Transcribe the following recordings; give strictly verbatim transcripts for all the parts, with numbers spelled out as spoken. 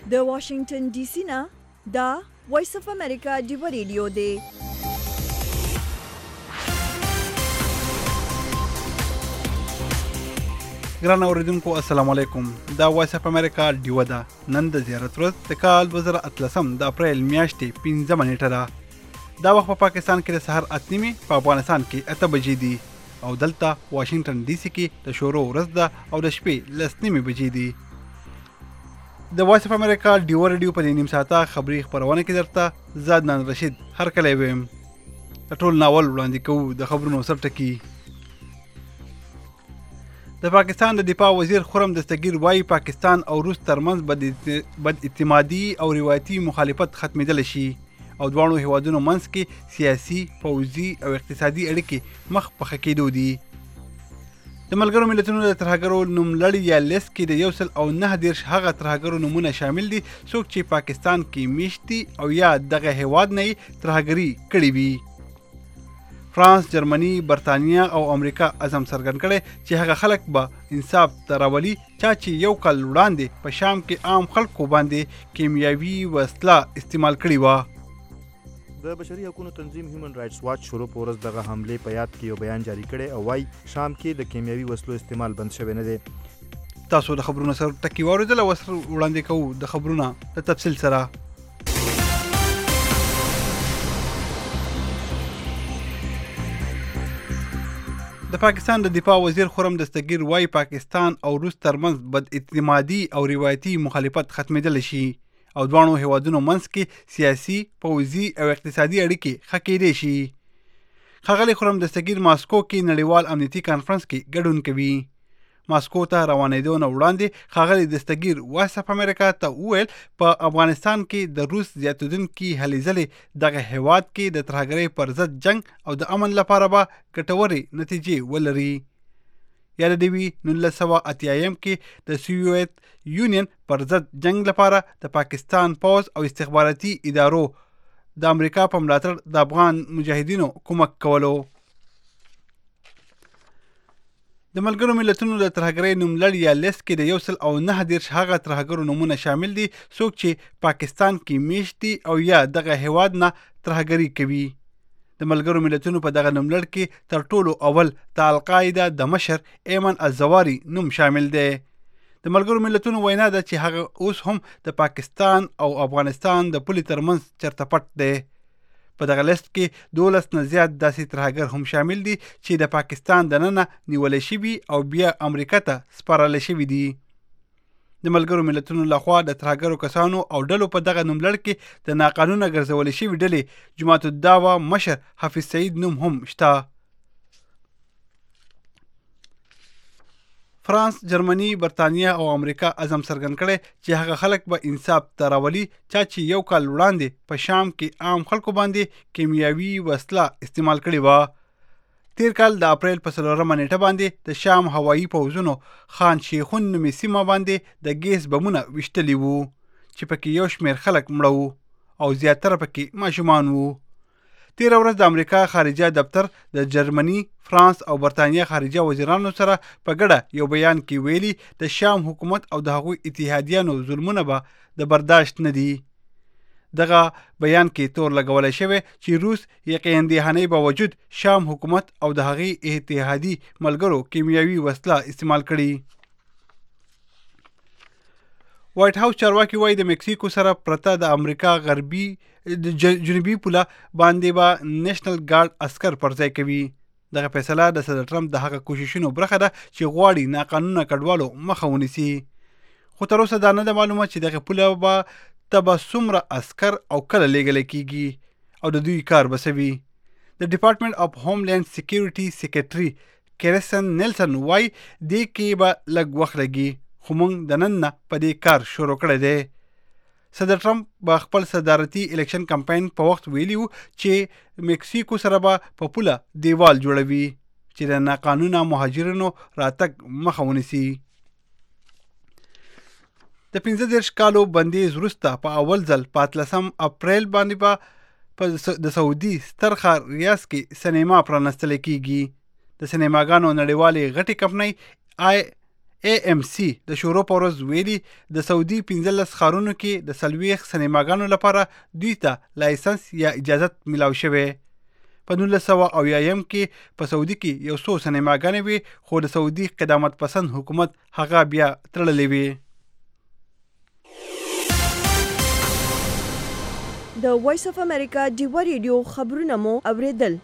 د واشنگټن ډي سي نه دا وایس اف امریکا ډیو ریډیو دی. ګران اوریدونکو السلام علیکم. دا وایس اف امریکا ډیو ده. نن د زیارت ورځ د کال دوه زره اتلسم د اپریل میاشتې پنځمه نیټه ده. دا وخت په پاکستان کې د سحر اته نیمې، په افغانستان کې اته بجې دي او دلته واشنگټن ډي سي کې د شروع ورځ ده او د شپې لس نیمې بجې دي. د وایس اف امریکا ډیو ریډیو په دې نیم ساعته خبري خبرونه کې درته زه عدنان رشید هرکلی ویم. د ټول ناول وړاندې کوو د خبرونو سرټکي. د پاکستان د دفاع وزیر خرم دستگیر وایي پاکستان او روس ترمنځ بد اعتمادي او روایتي مخالفت ختمېدلی شي او دواړو هیوادونو منځ کې سیاسي، پوځي او اقتصادي اړیکې مخ په ښه کېدو دي. د ملګرو ملتونو د ترهګرو نوملړي یا لیست کې د یو سل او نهه دېرش هغه ترهګرو نومونه شامل دي څوک چې پاکستان کې میشت دي او یا دغه هیواد نه یې ترهګري کړې وي. فرانس، جرمني، برطانیه او امریکا عزم څرګند کړی چې هغه خلک به انصاف ته راولي چا چې یو کال وړاندې په شام کې عام خلکو باندې کیمیاوي وسله استعمال کړې وه. د بشري حقوقو تنظیم هیومن رائټس واچ شروع په ورځ دغه حملې په یاد کې یو بیان جاری کړی او وایي شام کې د کیمیاوي وسلو استعمال بند شوی نه دی. تاسو د خبرونو سره ټکي واورېدل او سره وړاندې کوو د خبرونه د تفصیل سره. د پاکستان د دفاع وزیر خرم دستگیر وایي پاکستان او روس ترمنځ بد اعتمادي او روایتي مخالفت ختمېدلی شي او دواړو هیوادونو منځ کې سیاسي، پوځي او اقتصادي اړیکې ښه کېدی شي. ښاغلی خرم دستگیر ماسکو کې نړیوال امنیتي کانفرنس کې ګډون کوي. ماسکو ته روانېدو نه وړاندې ښاغلی دستگیر وایس اف امریکا ته وویل په افغانستان کې د روس زیاتېدونکي هلې ځلې دغه هیواد کې د ترهګرۍ پر ضد جنګ او د امن لپاره به ګټورې نتیجې ولري. یاد دې وي نولس سوه اتیایم کې د سوویت یونین پر ضد جنگ لپاره د پاکستان پوځ او استخباراتي ادارو د امریکا په ملاتړ د افغان مجاهدینو کومک کولو. د ملګرو ملتونو د ترهګرۍ نوملړي یا لیست کې د یو سل او نهه دېرش هغه ترهګرو نومونه شامل دي څوک چې پاکستان کې میشت دي او یا دغه هیواد نه ترهګري کوي. د ملګرو ملتونو په دغه نوملړ کې تر ټولو اول د القاعده د مشر ایمن الزواري نوم شامل دی. د ملګرو ملتونو وینا ده چې هغه اوس هم د پاکستان او افغانستان د پولې ترمنځ چرته پټ دی. په دغه لیست کې دولس نه زیات داسې ترهګر هم شامل دي چې د پاکستان دننه نیولی شوي او بیا امریکا ته سپارلی شوي دي. د ملګرو ملتونو لخوا د ترهګرو کسانو او ډلو په دغه نوملړ کې د ناقانونه ګرځولې شوي ډلې جماعت الدعوه مشر حافظ سعید نوم هم شته. فرانس، جرمني، برطانیه او امریکا عزم څرګند کړی چې هغه خلک به انصاف ته راولي چا چې یو کال وړاندې په شام کې عام خلکو باندې کیمیاوي وسله استعمال کړې وه. تیر کال د اپریل په څلورمه نیټه باندې د شام هوایي پوځونو خان شیخون نومې سیمه باندې د ګیس بمونه ویشتلي وو چې پکې یو شمېر خلک مړه وو او زیاتره پکې ماشومان وو. تېره ورځ د امریکا خارجه دفتر د جرمني، فرانس او برطانیه خارجه وزیرانو سره په ګډه یو بیان کې ویلي د شام حکومت او د هغوی اتحادیانو ظلمونه به د برداشت نه دي. دغه بیان کې تور لګولی شوی چې روس یقین اندېښنې باوجود شام حکومت او د هغې اتحادي ملګرو کیمیاوي وسله استعمال کړي. وایټ هاوس چارواکي وایي د مکسیکو سره پرته د امریکا غربي جنوبي پوله باندې به نیشنل ګارد عسکر پر ځای کوي. دغه فیصله د صدر ټرمپ د هغه کوششونو برخه ده چې غواړي ناقانونه کډوالو مخه ونیسي. خو تر اوسه دا نه ده معلومه چې دغه پوله به ته به څومره عسکر او کله لیږلی کیږي او د دوی کار به څه وي. د ډپارټمنټ اف هوملینډ سیکیورټي سیکرټري کریسن نیلسن وایي دې کې به لږ وخت لګي خو موږ د نن نه په دې کار شروع کړی دی. صدر ټرمپ به خپل صدارتي الیکشن کمپاین په وخت ویلي وو چې مکسیکو سره به په پوله دیوال جوړوي چې د ناقانونه مهاجرینو راتګ مخه ونیسي. د پنځه دېرش کالو بندیز وروسته په اول ځل په اتلسم اپریل باندې به په د سعودي ستر ښار ریاض کې سینما پرانستلی کیږي. د سینماګانو نړیوالې غټې کمپنۍ آی ای ام سی د شورو په ورځ ویلي د سعودي پنځلس ښارونو کې د څلوېښت سینماګانو لپاره دوی ته لایسنس یا اجازت میلاو شوی. په نولس سوه اویایم کې په سعودي کې یو څو سینماګانې وې خو د سعودي قدامت پسند حکومت هغه بیا تړلې وې. د وایس اف امریکا ډیوه ریډیو خبرونه مو اوریدل.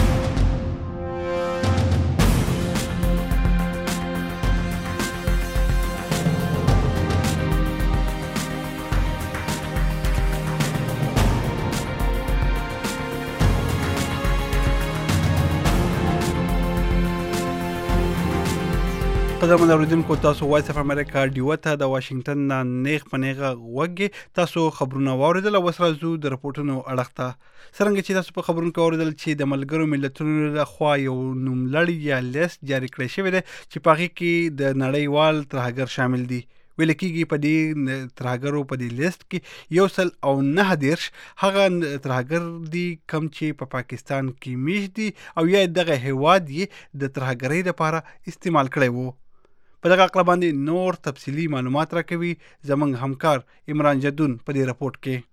قدرمن اوریدونکو تاسو وایس اف امریکا ډیوه ته د واشنگټن نه نیغ په نیغه وګي تاسو خبرونه واوریدل او سره زو د رپورټونو اړه ته څنګه چې تاسو په خبرونو کې اوریدل چې د ملګرو ملتونو لخوا یو نوملړ یا لیست جاری کړی شوی دی چې په هغې کې د نړیوال ترهګر شامل دي. ویل کېږي په دې ترهګرو په دې لیست کې یو سل او نهه دېرش هغه ترهګر دي کوم چې په پا پاکستان کې میشت دي او یا دغه هیواد یې د ترهګرۍ لپاره استعمال کړی وو. په دغه اړه باندې نور تفصیلي معلومات راکوي زموږ همکار عمران جدون په دې رپورټ کې.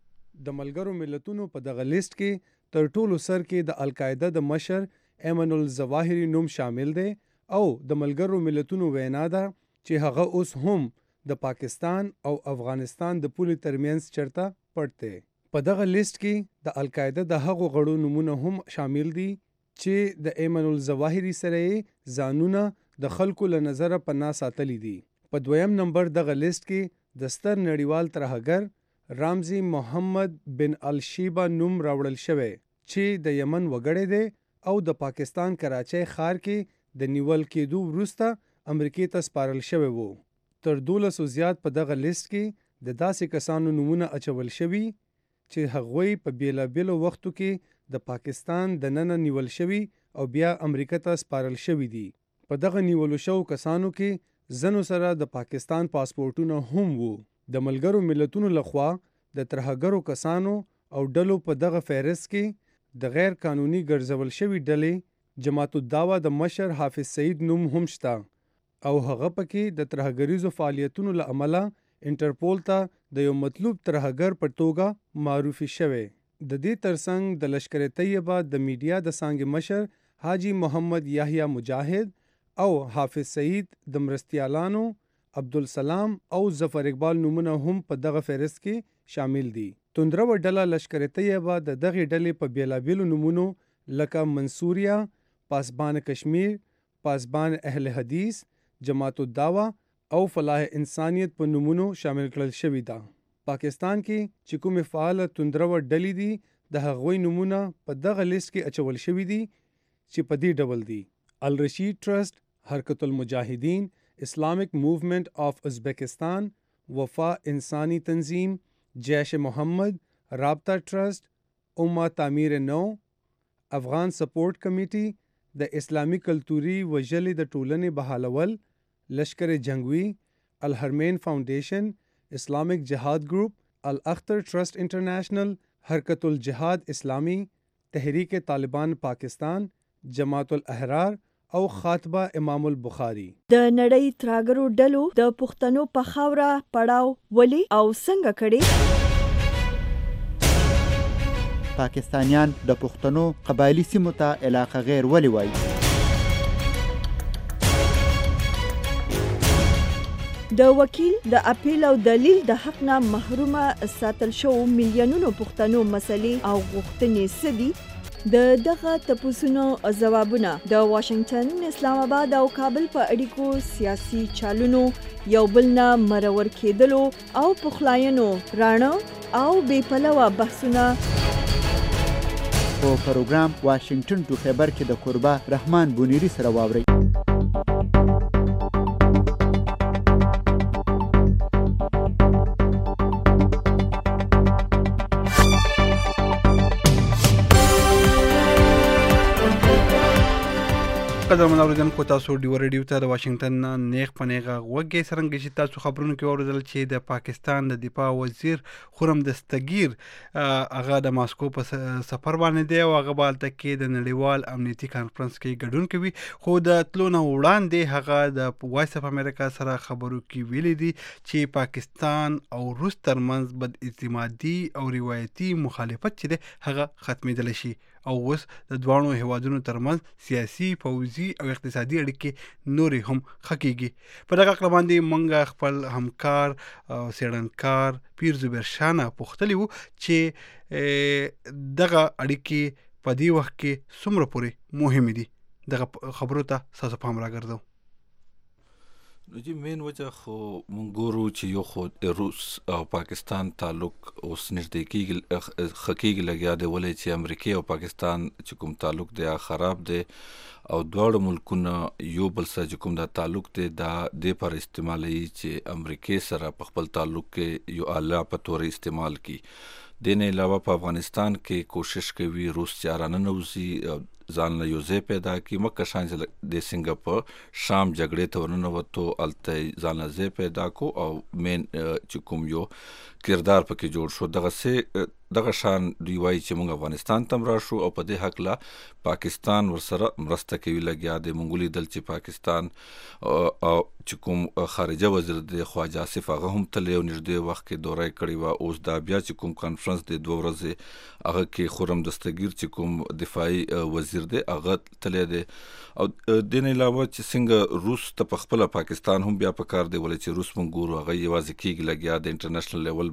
د ملګرو ملتونو په دغه لیست کې تر ټولو سر کې د القاعده د مشر ایمن الظواهري نوم شامل دی او د ملګرو ملتونو وینا ده چې هغه اوس هم د پاکستان او افغانستان د پولې ترمنځ چرته پټ دی. په دغه لیست کې د القاعده د هغو غړو نومونه هم شامل دي چې د ایمن الظواهري سره ځانونه د خلکو له نظره پناه ساتلی دي. په دویم نمبر دغه لیست کې د ستر نړیوال ترهګر رامزي محمد بن الشیبا نوم راوړل شوی چې د یمن وګړی دی او د پاکستان کراچۍ ښار کې د نیول کېدو وروسته امریکې ته سپارل شوی وو. تر دولسو زیات په دغه لیست کې د داسې کسانو نومونه اچول شوي چې هغوی په بیلابیلو وختو کې د پاکستان د ننه نیول شوي او بیا امریکا ته سپارل شوي دي. په دغه نیولو شو کسانو کې ځنو سره د پاکستان پاسپورټونه هم وو. د ملګرو ملتونو لخوا د ترهګرو کسانو او ډلو په دغه فهرست کې د غیر قانوني ګرځول شوي ډلې جماعت الدعوه د مشر حافظ سعید نوم هم شته او هغه پکې د ترهګریزو فعالیتونو له امله انټرپول ته د یو مطلوب ترهګر په توګه معرفي شوی. د دې ترڅنګ د لشکر طیبه د میډیا د څانګې مشر حاجی محمد یحیی مجاهد او حافظ سعید د مرستیالانو عبدالسلام او ظفر اقبال نومونه هم په دغه فهرست کې شامل دي. توندرو ډله لشکر طیبه د دغه ډلې په بیلابیلو نومونو لکه منصوریا، پاسبان کشمیر، پاسبان اهل حدیث، جماعت الدعوه او فلاح انسانیت په نومونو شامل کړل شوی ده. پاکستان کې چې کومې فعاله توندرو ډلې دي د هغوی نومونه په دغه لیست کې اچول شوي دي چې په دې ډول دي: الرشید ټرست، حرکت المجاهدین، اسلامک موومنٹ آف ازبکستان، وفا انسانی تنظیم، جیش محمد، رابطہ ٹرسٹ، امہ تعمیر نو، افغان سپورٹ کمیٹی، د اسلامی کلتوري وژلې د ټولنې بحالول، لشکر جنگوی، الحرمین فاؤنڈیشن، اسلامک جهاد گروپ، الاختر ٹرسٹ انٹرنیشنل، حرکت الجهاد اسلامی، تحریک طالبان پاکستان، جماعت الاحرار او خاطبه امام البخاری. د نړۍ ترهګرو ډلو د پښتنو په خاوره پړاو ولې او څنګه کړي؟ پاکستانیان د پښتنو قبایلی سیمو ته علاقه غیر ولې وایي؟ د وکیل د اپیل او دلیل د حق نه محرومه ساتل شو میلیونونو پښتنو مسلې او غوښتنې څه دي؟ د دغه تپوسونو ځوابونه د واشنگټن، اسلام آباد او کابل په اړیکو سیاسي چالونو یو بل نه مرور کېدلو او پخلاینو راڼه او بې پلوه بحثونه په پروګرام واشنگټن ټو خیبر کې د قربا رحمان بونیری سره واورئ. قدرمن اوریدونکو تاسو ډیو ریډیو ته د واشنگټن نه نیغ په نیغه غوږی څرنګه چې تاسو خبرونه کې اوریدل چې د پاکستان د دفاع وزیر خرم دستگیر هغه د ماسکو په سفر باندې دی او هغه بالته کې د نړیوال امنیتي کانفرنس کې ګډون کوي خو د تلونه وړاندې هغه د وایس اف امریکا سره خبرو کې ویلي دي چې پاکستان او روس ترمنځ بد اعتمادي او روایتي مخالفت چې دی هغه ختمېدل شي او اوس د دوانو هیوادونو ترمنځ سیاسي فوزي او اقتصادي اړیکې نورې هم ښه کېږي. په دغه اړه باندې موږ خپل همکار او څېړنکار پیر زبیر شاه نه پوښتلي وو چې دغه اړیکې په دې وخت کې څومره پورې مهمې دي. دغه خبرو ته ستاسو پام راګرځو. نو جی مین وجه خو مونږ ګورو چې یو خو روس او پاکستان تعلق اوس نږدې کېږي ښه کېږي لګیا دی ولې چې امریکې او پاکستان چې کوم تعلق دی خراب دی او دواړه ملکونه یو بل سره چې کوم دا تعلق دی دا دې پر استعمالوي چې امریکې سره په خپل تعلق کې یو اعلی په توګه استعمال کړي. دې نه علاوه په افغانستان کې کوشش کوي روس چې راننوځي ځان له یو ځای پیدا کړي مکه شان چې د څنګه په شام جګړې ته ورننوتو هلته ځان له ځای پیدا کو او مین چې کوم یو کردار پکې جوړ شو. دغسې دغه شان دوی وایي چې موږ افغانستان ته هم راشو او په دې هکله پاکستان ورسره مرسته کوي لګیا دی. موږ ولیدل چې پاکستان او چې کوم خارجه وزیر دی خواجه آصف هغه هم تللی او نږدې وخت کې دوره یې کړې وه. اوس دا بیا چې کوم کانفرنس دی دوه ورځې هغه کې خرم دستگیر چې کوم دفاعي وزیر دی هغه تللی دی او دې نه علاوه چې څنګه روس ته په خپله پاکستان هم بیا په کار دی ولې چې روس موږ ګورو هغه یوازې کېږي لګیا د انټرنیشنل لیول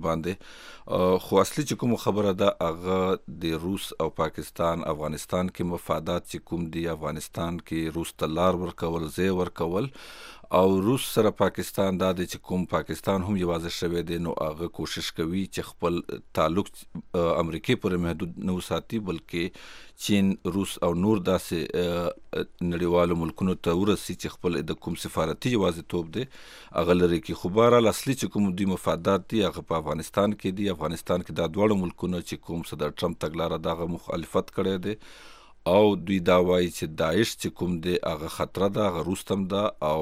باندې خو اصلي چې کوم خبره ده هغه د روس او پاکستان افغانستان کې مفادات چې کوم دي افغانستان کې روس ته لار ورکول ځای ورکول او روس سره پاکستان دا دی چې کوم پاکستان هم یوازې شوی دی نو هغه کوشش کوي چې خپل تعلق امریکې پورې محدود نه وساتي بلکې چین روس او نور داسې نړیوالو ملکونو ته ورسي چې خپل د کوم سفارتي یوازیتوب دی هغه لرې کړي. خو بهرحال اصلي چې کوم دوی مفادات دي هغه په افغانستان کې دي. افغانستان کې دا دواړه ملکونه چې کوم صدر ټرمپ تګلاره د هغه مخالفت کړی دی او دوی دا وایي چې داعش چې کوم دی هغه خطره ده هغه روس تم ده او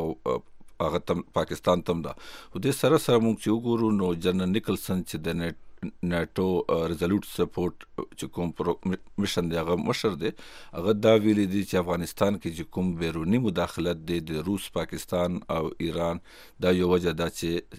هغه تم پاکستان تم ده. خو دې سره سره موږ چې وګورو نو جنرال نیکلسن چې د نیټ نیټو ریزولوټ سپورټ چې کوم مشن دی هغه مشر دی هغه دا ویلي دي چې افغانستان کې چې کوم بیروني مداخلت دی د روس پاکستان او ایران دا یو وجه ده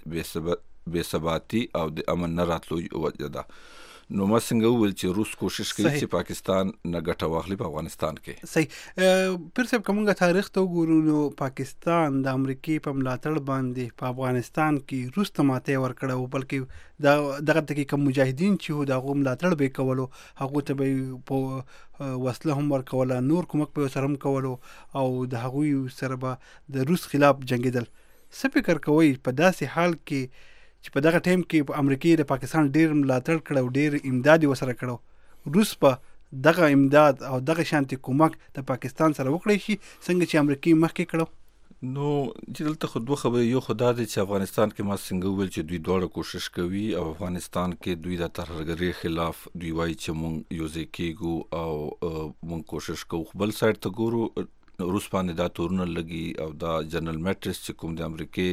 چې بې ثباتي او د امن نه راتلو یو وجه ده. نو ما څنګه وویل چې روس کوشش کوي چې پاکستان نه ګټه واخلي په افغانستان کې. صحیح. پیر صاحب که موږ تاریخ ته وګورو نو پاکستان د امریکې په ملاتړ باندې په افغانستان کې روس ته ماته ورکړه او بلکې دا دغه ته کې کوم مجاهدین چې وو د هغو ملاتړ به یې کولو هغو ته به یې په وسله هم ورکوله نور کومک به یې سره هم کولو او د هغوی سره به د روس خلاف جنګېدل. څه فکر کوئ په داسې حال کې چې په دغه ټایم کې په امریکې د پاکستان ډېر ملاتړ کړه او ډېر امداد یې ورسره کړو روس په دغه امداد او دغه شانتي کومک د پاکستان سره وکړی شي څنګه چې امریکې مخکې کړو؟ نو چې دلته خو دوه خبرې یو خو دا دی چې افغانستان کې ما څنګه وویل چې دوی دواړه کوشش کوي او افغانستان کې دوی د ترهګرۍ خلاف دوی وایي چې مونږ یو ځای کېږو او مونږ کوشش کوو. بل سایډ ته ګورو روس باندې دا تورونه لګي او دا جنرال میټرس چې کوم د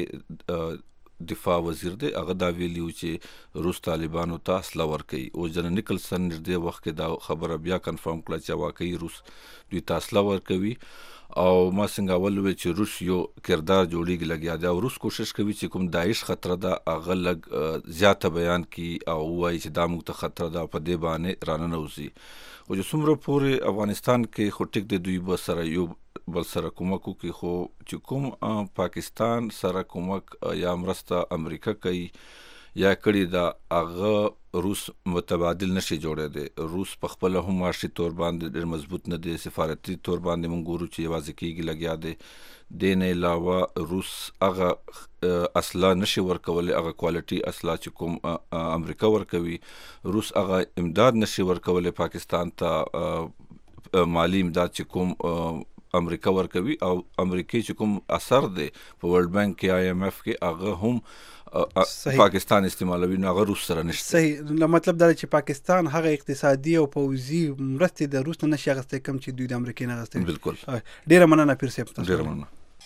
امریکې دفاع وزیر دی هغه دا ویلیو چې روس طالبانو ته اسلحه ورکوي او جنرال نیکلسن نږدې وخت کې دا خبره بیا کنفرم کړه چې واقعي روس دوی ته اسلحه ورکوي او ما څنګه اول وویل چې روس یو کردار جوړیږي لګیا دی او روس کوشش کوي چې کوم داعش خطره ده هغه لږ زیاته بیان کړي او وایي چې دا موږ ته خطره ده په دې باندې راننوځي. خو چې څومره پورې افغانستان کې خو ټیک دی دوی به سره یو بل سره کومک وکړي خو چې کوم پاکستان سره کومک یا مرسته امریکا کوي یا کړي دا هغه روس متبادل نشي جوړېدی. روس په خپله هم معاشي طور باندې ډېر مضبوط نه دی سفارتي طور باندې موږ ګورو چې یوازې کېږي لګیا دی. دې نه علاوه روس هغه اسلحه نشي ورکولی هغه کوالټي اسلحه چې کوم امریکا ورکوي روس هغه امداد نشي ورکولی پاکستان ته مالی امداد چې کوم امریکا ورکوي او امریکای چې کوم اثر دی په ورلد بانک کې آی ایم ایف کې هغه هم پاکستان استعمالوي نو هغه روس سره نشته. صحیح، نو مطلب دا چې پاکستان هغه اقتصادي او پوځي مرستې د روس نه نشي اخیستی کوم چې دوی د امریکا نه اخیستی. بالکل. ډیره مننه پیر صاحب. ډیره مننه.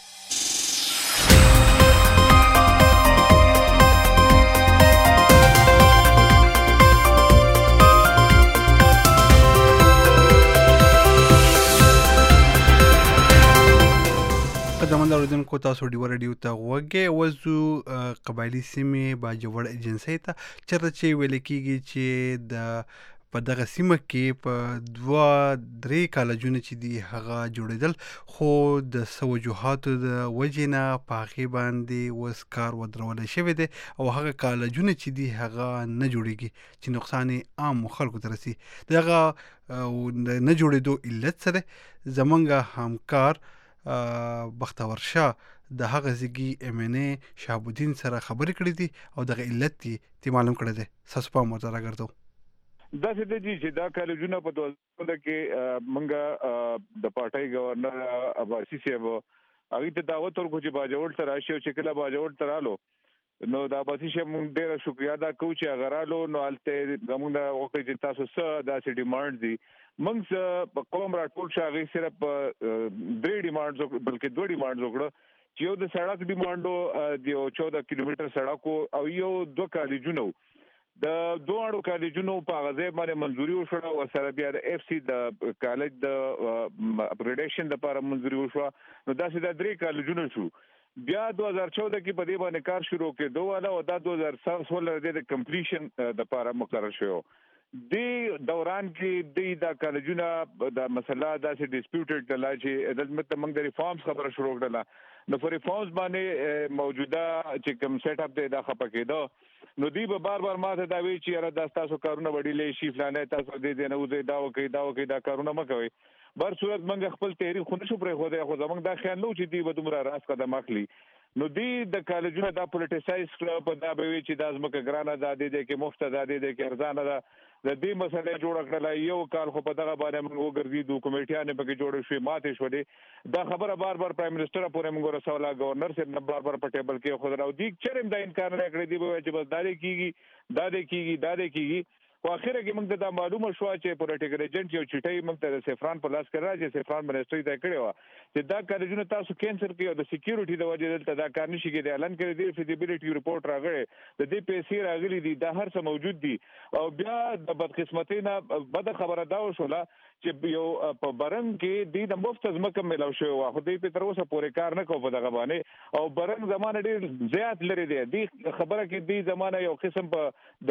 قدمند اوریدونکو تاسو ډیو رادیو ته غوږی وزو قبایلی سیمې باجوړ ایجنسی ته چېرته چې ویل کېږي چې د په دغه سیمه کې په دوه درې کالجونه چې دي هغه جوړېدل، خو د څه وجوهاتو د وجې نه په هغې باندې اوس کار ودرولی شوی دی او هغه کالجونه چې دي هغه نه جوړېږي چې نقصان یې عامو خلکو ته رسي. د هغه نه جوړېدو علت څه دی؟ زمونږ همکار بختور شاه د هغه ځګي ایم ان ای شهاب الدین سره خبرې کړې دي او دغه علت یې معلوم کړی دی. ستاسو پام ورته راګرځو. داسې دی چې دا کالجونه په دوه زره کې موږ د پارټۍ گورنر عباسي صاحب هغې ته دعوت ورکړو چې باجوړ ته راشي او چې کله باجوړ ته رالو نو د عباسي صاحب موږ ډېره شکریا ادا کوو چې هغه رالو نو هلته زموږ نه وکړئ چې تاسو څه داسې ډیمانډ دي. موږ په قوم راټول شو، هغې صرف درې ډیمانډز بلکې دوه ډیمانډز وکړه چې یو د سړک ډیمانډ د یو چوده کیلومیټر سړک او یو دوه کالجونه د دواړو کالجونو په هغه ځای باندې منظوري وشوه او سره بیا د اف سی د کالج د اپګریډیشن لپاره منظوري وشوه. نو داسې دا درې کالجونه شو. بیا دوه هزار چوده کې په دې باندې کار شروع کېدو والا او دا دوه هزار سولر د کمپلیشن لپاره مقرر شو. د دوران کې د دا کالجونه د مسله داسې ډیسپیوټډ دلا چې دلته موږ د ریفارمز خبره شروع کړله نو پر ریفارمز باندې موجوده چې کوم سیټ اپ دی دا خپه کېده نو دی به بار بار ماته دا وی چې یاره دا تاسو کارونه وړي شي فلانه تاسو دې دې نه وځي دا وکي دا وکي دا کارونه مکوي. بر صورت موږ خپل تحریک خو نشو پرې خو دا خو زموږ دا خیال نو چې دی به دومره راس قدم اخلي. نو دی د کالجونو دا پولیټیسایز کړ په دا به وی چې دا زموږ ګرانه دا دی کې مفت دا دی کې ارزانه دا د دې مسلې جوړ کړل. یو کال خو په دغه باندې موږ وګرځیدو کمیټیانه پکې جوړ شوې ماته شو دي دا خبره بار بار پرایم منسٹر پورې موږ رسوله گورنر صاحب نه بار بار په ټیبل کې خو راو دي چرېم دا انکار نه کړی دی چې بس دا دې کیږي دا دې کیږي دا دې کیږي. خو اخره کې موږ ته دا معلومه شو چې پولیټیکل ایجنټ یو چټي موږ ته سفران په لاس کې راځي سفران منسټري ته کړی و چې دا کالجونه تاسو کینسل کړئ او د سکیورټي د وجې دلته دا کار نشي کېدای. اعلان کړی دی فیزیبিলিټي ریپورت راغلی د دې پیسې راغلي دي دا هر څه موجود دي. او بیا د بدقسمتۍ نه بد خبره دا وشوله چې یو په برنګ کې د مفت ځمکه ملاو شوی و خو دوی په تر اوسه پورې کار نه کوي په دغه باندې او برنګ زمانه ډېر زیات لري دی. د خبره کې د زمانه یو قسم په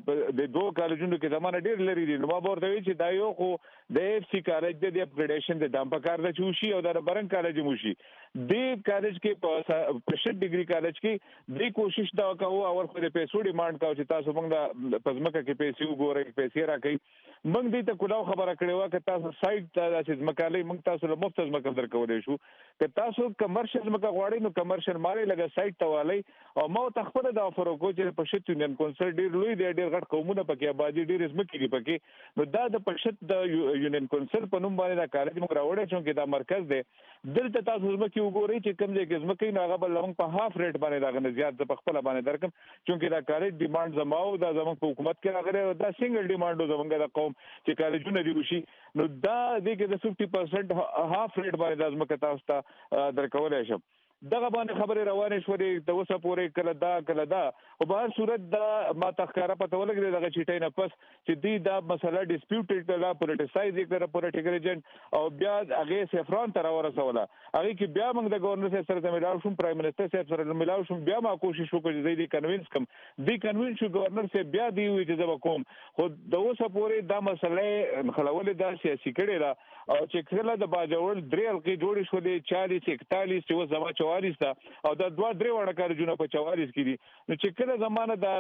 د دوه کالجونو کې زمانه ډېر لري دي. نو ما ورته وی چې دا یو خو د اف سی کالج د اپګریډیشن د دام په کار د چوشي او د برنګ کالج مو شي. د کالج کې په پرشت ډیګري کالج کې د کوشش دا وکاو او خو د پیسو ډیمانډ کاوه چې تاسو موږ د پزماکه کې پیسې وګورئ پیسې راکړئ. موږ دې ته کلاو خبره کړې و چې تاسو سایت ته د ځمکالي موږ تاسو له مفت ځمکه درکولې شو که تاسو کمرشل ځمکه غواړئ نو کمرشل مالي لګه سایت ته والی او ما ته خپل د افر کو چې پرشت یونین کونسل ډیر لوی دی ډیر غټ قومونه پکې آبادی ډیر ځمکې دي پکې نو دا د پرشت د یونین کونسل په نوم باندې دا کالج موږ راوړی چې دا مرکز دی دلته تاسو ځمکې وګورئ چې کوم ځای کې ځمکې نو هغه بل موږ په هاف ریټ باندې دا غن زیات په خپل باندې درکم چې دا کالج ډیماند زماو دا زموږ په حکومت کې راغلی دا سنگل ډیماند زموږ د قوم چې کالجونه دی وشي نو دا د کې د ففټي پرسنټ هاف ریټ باندې د ځمکې تاسو ته درکولای شم. دغه باندې خبرې روانې شوې د اوسه پورې کله دا کله دا او په هر صورت دا ما تخکاره پته ولګېده دغه چیټۍ نه پس چې دوی دا مسله ډسپیوټډ کړله پولیټیسایز یې کړه پولیټیکل ایجنټ او بیا هغې سیفران ته راورسوله. هغې کې بیا موږ د گورنر صاحب سره ته میلاو شوم پرایم منسټر صاحب سره میلاو شوم بیا ما کوشش وکړو چې دوی کنوینس کم دوی کنوینس شو گورنر صاحب بیا دوی وایي چې زه به کوم خو د اوسه پورې دا مسله نښلولې دا سیاسي کړې ده او چې کله د باجوړ درې حلقې جوړې شولې چالیس اکتالیس چې اوس زما چوار چوالیس ته او دا دوه درې وړه کالجونه په چوالیس کې دي. نو چې کله زمانه دا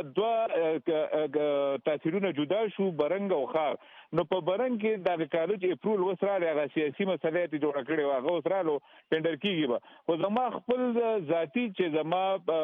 دوه تاثیرونه جدا شو برنګ او خار، نو په برنګ کې د کالج اپریل وسراله هغه سیاسي مسلې ته جوړ کړي واغه وسرالو ټینډر کیږي به خو زما خپل ذاتی چې زما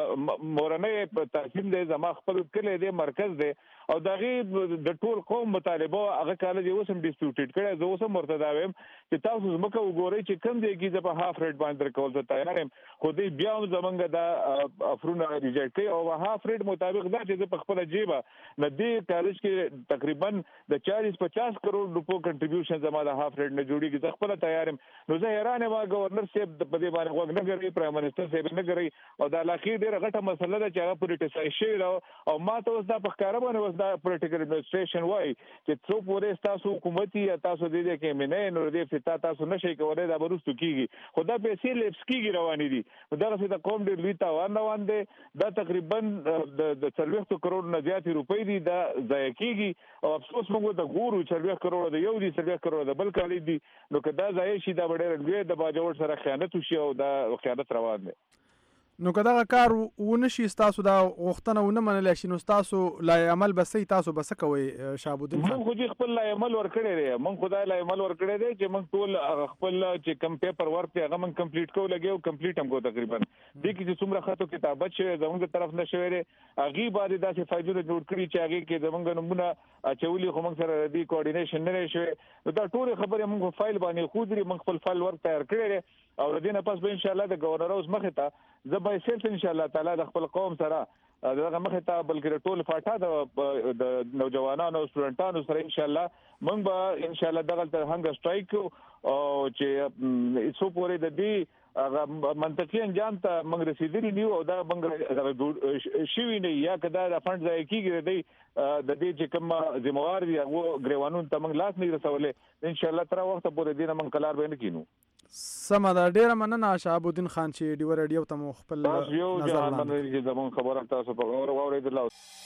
مورنۍ په تحصیل دی، زما خپل کلی دی، مرکز دی او دغه د ټول قوم مطالبه هغه کالج اوس هم ډیسپیوټډ کړي. زه اوس هم ورته دا وایم چې تاسو زموږ وګورئ چې کوم دی کې په هاف ریټ باندې کول ته تیار یم، خو دې بیا هم زمونږ د افرونه ریجیکټ کوي او هاف ریټ مطابق دا چې په خپل جیبه نه دې کالج کې تقریبا د چالیس پچاس کروڑ روپو کنټریبیوشن زما د هاف ریټ نه جوړیږي. زه خپل تیار یم. نو زه حیران یم گورنر صاحب په دې باندې غوږ نه کوي، پرایم منسټر صاحب نه کوي او دا لاخیر ډیره غټه مسله ده چې هغه پولیټیسایز شوی او ما ته اوس دا په ښکاره باندې اوس دا پولیټیکل ایڈمنسټریشن وایي چې څو پورې تاسو حکومت یا تاسو دې دې کې منې نو دې فتا تاسو نشئ کولای دا ورستو کیږي، خو دا پیسې لیپس کیږي روانې دي. دا څه د قوم ډېر لوی تاوان روان دی. دا تقریبا د څلوېښتو کروڑ نه زیاتې روپۍ دي دا ضایع کیږي او افسوس موږ د ګورو څلوېښت کروڑ د یو دي، څلوېښت کروڑ د بل کالج دي. نو که دا ضایع شي دا به ډېره لوی د باجوړ سره خیانت وشي او دا خیانت روان دی. نو که دغه کار ونه شي ستاسو دا غوښتنه ونه منلی شي نو ستاسو لای عمل به څه تاسو به څه کوئ شهابالدین خان؟ موږ خو دې خپل لای عمل ورکړی دی، موږ خو دا لای عمل ورکړی دی چې موږ ټول خپل چې کم پیپر ورک دی هغه موږ کمپلیټ کوو لګي او کمپلیټ هم کوو. تقریبا دې کې چې څومره خطو کتابت شوی زموږ طرف نه شوی دی هغې باندې داسې فایدونه جوړ کړي چې هغې کې زموږ نومونه اچولي خو موږ سره دې کوارډینیشن نه دی شوی. نو دا ټولې خبرې موږ فایل باندې ښودلي، موږ خپل فایل ورک تیار کړی دی او د دې نه پس به انشاءالله د ګورنر هاوس مخې ته زه به سیلف انشاءالله تعالی د خپل قوم سره دغه مخې ته بلکې د ټول فاټا د نوجوانانو او سټوډنټانو سره انشاءالله موږ به انشاءالله دغلته هنګر سټرایک کوو او چې څو پورې د دې هغه منطقي انجام ته موږ رسېدلي نه یو او دا موږ شوي نه یا که دا د فنډ ضایع کېږي د دې د دې چې کوم ذموار دي هغو ګریوانونو ته موږ لاس نه رسولی انشاءالله تر هغه وخته پورې دې نه موږ کلار به نه کینو. سمه ده، ډېره مننه شهابالدین خان چې ډیوه راډیو ته مو خپل تاسو یو جهان باندې چې زموږ خبره تاسو په غور واورېدله.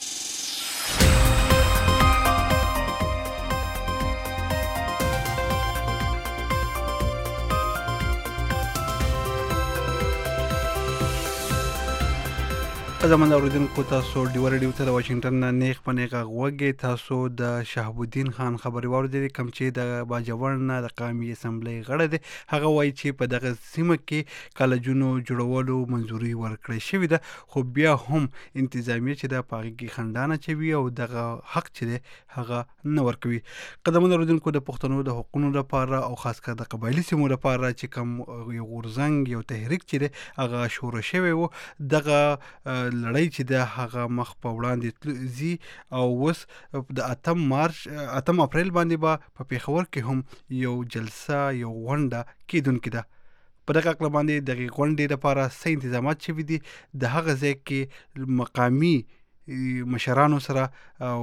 زموږ اوریدونکو تاسو ډیوه راډیو ته د واشنگټن نه نیغ په نیغه غوږ تاسو د شهابالدین خان خبرې واورېدلې کوم چې د باجوړ نه د قومي اسمبلی غړی دی. هغه وایي چې په دغه سیمه کې کالجونو جوړولو منظوري ورکړی شوې ده خو بیا هم انتظامیه چې د پاغي کې خندانه چوي او دغه حق چې دی هغه نه ورکوي. قدمونه اوریدونکو د پښتنو د حقوقو لپاره او خاص کر د قبایلی سیمو لپاره چې کوم یو غورځنګ یو تحریک چې دی هغه شروع شوی و دغه لړۍ چې د هغه مخ په وړاندې ځي او اوس د اتم مارچ اتم اپریل باندې به په پیښور کې هم یو جلسه یو غونډه کیدونکې ده. په دغه اړه باندې دغه غونډې لپاره څه انتظامات شوي دي د هغه ځای کې مقامي مشرانو سره او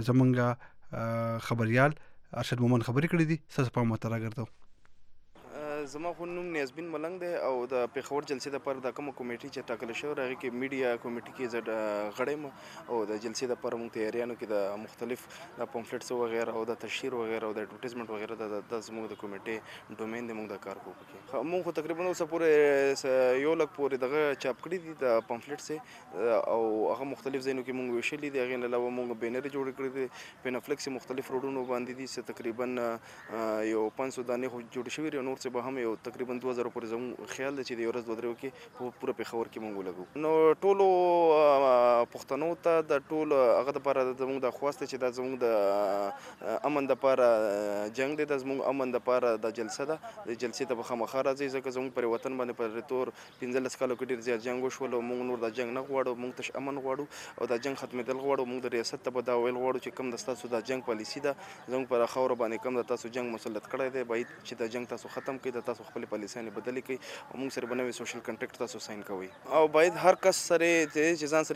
زمونږ خبریال ارشد مومن خبرې کړې دي. ستاسو پام ورته راګرځوم. زما خو نوم نیازبین ملنګ دی او د پیښور جلسې دپاره دا کومه کمیټي چې ټاکله شوې هغې کې میډیا کمیټي کې زه غړی یم او د جلسې دپاره موږ تیاریانو کې د مختلف د پمفلټس وغیره او د تشهیر وغیره او د اډورټیزمنټ وغیره دا زموږ د کمیټې ډومین دی، موږ دا کار کوو پکې. موږ خو تقریبا اوسه پورې یو لک پورې دغه چاپ کړي دي د پمفلټس او هغه مختلف ځایونو کې موږ ویشلي دي. هغې نه علاوه موږ بینرې جوړې کړي دي، پینافلکس مختلف روډونو باندې دي چې تقریبا یو پنځ سو دانې خو جوړې شوي دي او نور څه به هم یو تقریبا دوه زره پورې زموږ خیال دی چې د یو ورځ دوه درېو کې په پوره پیښور کې موږ ولګو. نو ټولو پښتنو ته د ټول هغه دپاره زموږ دا خواست دی چې دا زموږ د امن دپاره جنګ دی، دا زموږ امن دپاره دا جلسه ده. د جلسې ته به خامخا راځئ ځکه زموږ پر وطن باندې په تور پنځلس کالو کې ډېر زیات جنګ وشول او موږ نور دا جنګ نه غواړو، موږ تش امن غواړو او دا جنګ ختمېدل غواړو. موږ د ریاست ته به دا ویل غواړو چې کوم د ستاسو دا جنګ پالیسي ده زموږ پر خاوره باندې کوم د تاسو جنګ مسلط کړی دی باید چې دا جنګ تاسو ختم کړئ، د تاسو خپلې پالیسیانې بدلې کوي او موږ سره به نوې سوشل کنټرکټ تاسو ساين کوئ او باید هر کس سره چې ځان سره خپل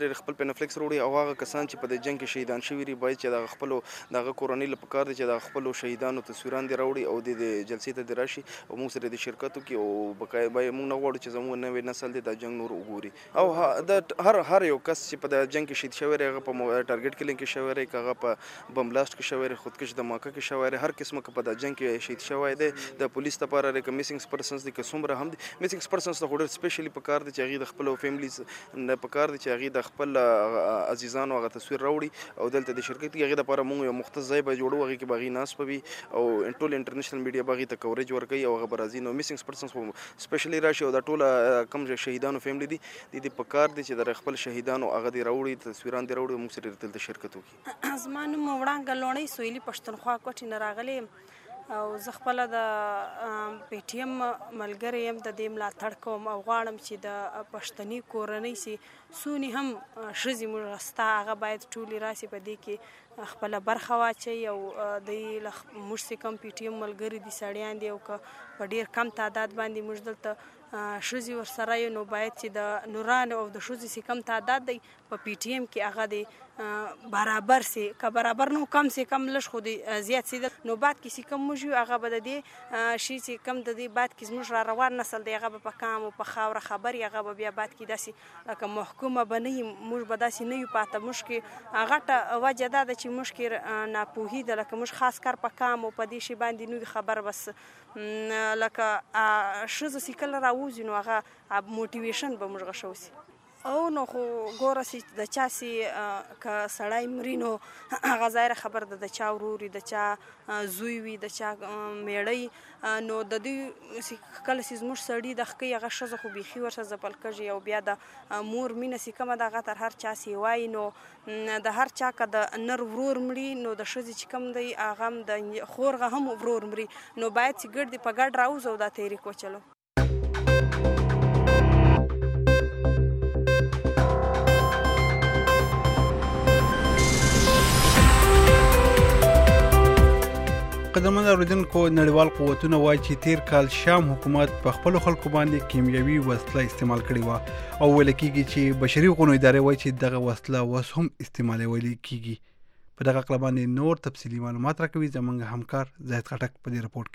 بینفلیکس وروړي او هغه کسان چې په دې جنگ کې شهیدان شوي دي باید چې د خپلو دغه کورنۍ له پکار دي چې د خپلو شهیدانو تصویران دې راوړي او د جلسې ته دې راشي او موږ سره د شرکت وکړي او بقایه به موږ نه غواړو چې زموږ نوی نسل دې دا جنگ نور وګوري او د هر هر یو کس چې په د جنگ کې شهید شوی هغه په ټارګټ کلینګ کې شوی دی هغه په بم بلاست کې شوی خودکش دماکه کې شوی هر قسمه په د جنگ کې شهید شوی دی د پولیس لپاره د میسنګ پرسنز د کومره هم دي میسنګ پرسنز ته ډېر سپیشلی په کار دي چې هغه د خپل فیملیز نه په کار دي چې هغه د خپل عزیزانو هغه تصویر راوړي او دلته د شرکت کې هغه لپاره موږ یو مختص ځای به جوړو هغه کې باغی ناس پوي او ټول انټرنیشنل میډیا باغی ته کوریج ورکوي او هغه برازي نو میسنګ پرسنز سپیشلی راشي او د ټول کم شهیدانو فیملی دي د په کار دي چې د خپل شهیدانو هغه دی راوړي تصویران دی راوړي موږ سره دلته شرکت وکړي ازمان موړانګ لونی سویلی پښتونخوا کوټی نه راغلی او زه خپل د پی ټی ایم ملګری يم د دې ملاتړ کوم او غواړم چې د پښتني کورنۍ سي سونی هم شزي مرستا هغه باید ټولي راسي په دې کې خپل برخه واچي او د موږ سي کم پی ټی ایم ملګری دي سړیان دي او په ډیر کم تعداد باندې موږ دلته شزي ورسره یو نو باید چې د نوران او د شزي سي کم تعداد دی په پی ټی ایم کې هغه دی برابر سي که برابر نو کم سي کم لږ خو دی زیات سي نو بعد کې سي کم موږ هغه به د دې شي چې کم د دې بعد کې موږ را روان نسل دی هغه په کام او په خاور خبر هغه به بیا بعد کې داسې لکه محکومه بنئ موږ به داسې نه یو پاته موږ کې هغه ته وجه دا ده چې موږ کې ناپوهي ده لکه موږ خاص کار په کام او په دې شي باندې نو خبر بس لکه ښځه چې کله راوځي نو هغه موټیویشن به موږ غشو سي او نو خو ګوره چې د چا سي که سړی مري نو هغه ظاهره خبر ده د چا ورور د چا زوی وي د چا میړی نو د دې کله چې زموږ سړي د ښکۍ هغه ښځه خو بیخي ورسره ځپل کېږي او بیا د مور مینه چې کومه ده هغه تر هر چا سي وایي نو د هر چا که د نر ورور مړي نو د ښځې چې کوم دی هغه هم د خورغه هم ورور مري نو باید چې ګډ دې په ګډ راوځو او دا تحریک وچلو قدرمن اوریدونکو نړیوال قوتونه وایي چې تیر کال شام حکومت په خپل خلکو باندې کیمیاوي وسله استعمال کړې و او ویل کېږي چې بشري حقوقو ادارې وایي چې دغه وسله اوس هم استعمالول کېږي په دغه اړه باندې نور تفصیلي معلومات راکوي زموږ همکار زاهد خټک په دې رپورت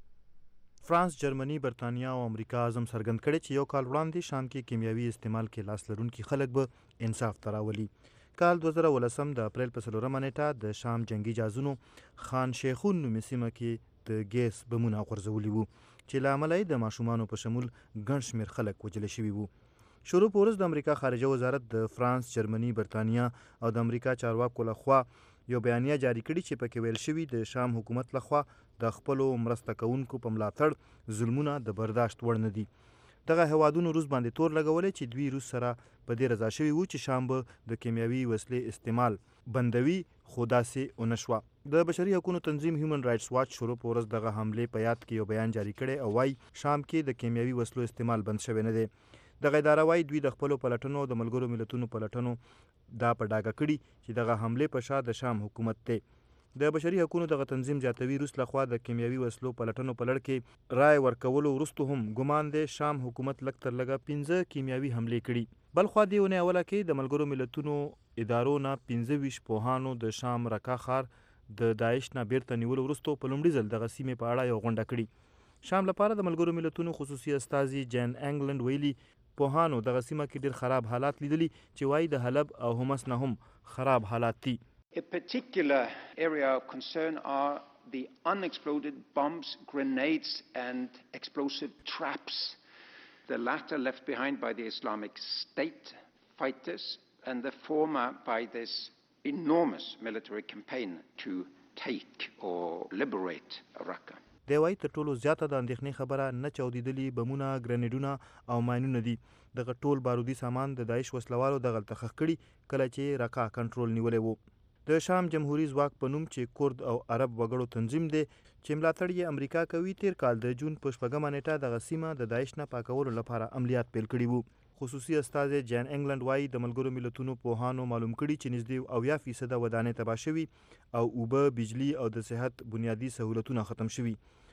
کې فرانس جرمني برتانیا او امریکا اعظم څرګند کړي چې یو کال وړاندې شام کې کیمیاوي استعمال کې لاس لرونکي خلک به انصاف ته راولي کال دوه زره ولسم د اپریل په څلورمه نیټه د شام جنگي جازونو خان شیخون نومې سیمه کې د ګیس بمونه غورځولي وو چې له امله یې د ماشومانو په شمول ګڼ شمېر خلک وژل شوي وو شروع په ورځ د امریکا خارجه وزارت د فرانس جرمني برتانیا او د امریکا چارواکو لخوا یو بیانیه جاری کړي چې پکې ویل شوي د شام حکومت لخوا د خپلو مرسته کوونکو په ملاتړ ظلمونه د برداشت وړ نه دي دغه هوادونو روس باندې تور لګولې چې دوی روس سره په دې رضا شوي وو چې شام به د کیمیاوي وسلې استعمال بندوي خو داسې ونه شوه د بشري حقوقو تنظیم هیومن رایټس واچ شروع په ورځ دغه حملې په یاد کې یو بیان جاری کړی او وایي شام کې د کیمیاوي وسلو استعمال بند شوی نه دی دغه اداره وایي دوی د خپلو پلټنو او د ملګرو ملتونو پلټنو دا په ډاګه کړي چې دغه حملې په شا د شام حکومت دی د بشري حقوقو دغه تنظیم زیاتوي روس لخوا د کیمیاوي وسلو پلټنو په لړ کې رای ورکولو وروسته هم ګمان دی شام حکومت لږ تر لږه پنځه کیمیاوي حملې کړي بل خوا دې اونۍ اوله کې د ملګرو ملتونو ادارو نه پنځه ویشت پوهانو د شام رکا ښار د داعش نه بیرته نیولو وروسته په لومړي ځل دغه سیمې په اړه یو غونډه کړې شام لپاره د ملګرو ملتونو خصوصي استازي جین انګلند ویلي پوهانو دغه سیمه کې ډېر خراب حالات لیدلي چې وایي د حلب او حمص نه هم خراب حالات دي A particular area of concern are the unexploded bombs, grenades and explosive traps. The latter left behind by the Islamic State fighters and the former by this enormous military campaign to take or liberate Raqqa. دی وایي تر ټولو زیاته د اندېښنې خبره نه چاودېدلي بمونه ګرنیډونه او ماینونه دي دغه ټول بارودي سامان د داعش وسلوالو دغلته ښخ کړي کله چې رقا کنټرول نیولی و د شام جمهوریت ځواک په نوم چې کورد او عرب وګړو تنظیم دی چې ملاتړ یې امریکا کوي تیر کال د جون په شپږمه نیټه دغه سیمه د داعش نه پاکولو لپاره عملیات پیل کړي وو خصوصي استازی جین انګلند وایي د ملګرو ملتونو پوهانو معلوم کړي چې نږدې اویا فیصده ودانۍ تباه شوي او اوبه بجلی او د صحت بنیادي سهولتونه ختم شوي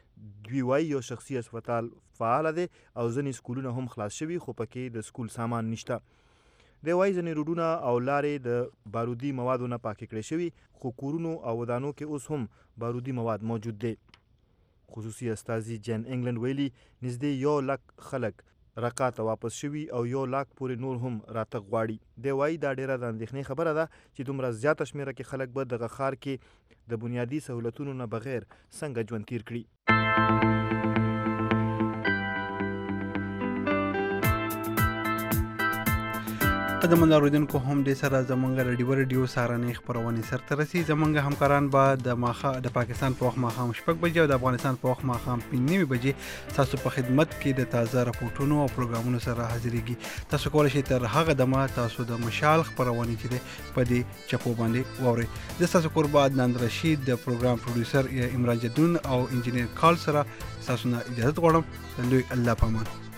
دوی وایي یو شخصي هسپتال فعال دی او ځینې سکولونه هم خلاص شوي خو پکې د سکول سامان نشته دی وایي ځینې روډونه او لارې د بارودي موادو نه پاکې کړې شوي، خو کورونو او ودانو کې اوس هم بارودي مواد موجود دی. خصوصي استازي جین انګلند ویلي نږدې یو لک خلک رقا ته واپس شوي او یو لاک پورې نور هم راتګ غواړي. دی وایي دا ډیره د اندېښنې خبره ده چې دومره زیاته شمېره کې خلک به دغه ښار کې د بنیادي سهولتونو نه بغیر څنګه ژوند تیر کړي. قدمن اوریدونکو هم د سره زمونږ رادیو رادیو سارنې خبرونه سرته رسي. زمونږ همکاران به د ماخه د پاکستان په وخت ماخام شپږ بجې او د افغانستان په وخت ماخام پنځه بجې تاسو په خدمت کې د تازه راپورټونو او پروګرامونو سره حاضرېږي. تاسو کولای شئ تر هغه دمه تاسو د مشال خبرونه چې په دې چپو باندې واورئ. زه تاسو قربان عدنان رشید د پروګرام پروډوسر عمران جدون او انجینیر کال سره تاسو نه اجازه غواړم. لوی الله پامان.